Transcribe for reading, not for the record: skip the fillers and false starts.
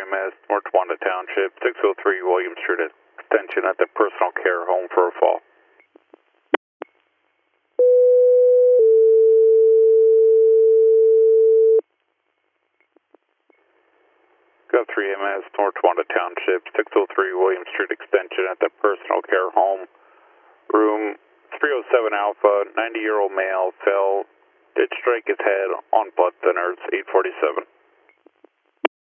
EMS, North Wanda Township, 603 William Street Extension at the personal care home for a fall. Got 3 EMS, North Wanda Township, 603 William Street Extension at the personal care home. Room 307 Alpha, 90-year-old male, fell, did strike his head on blood thinners, 847.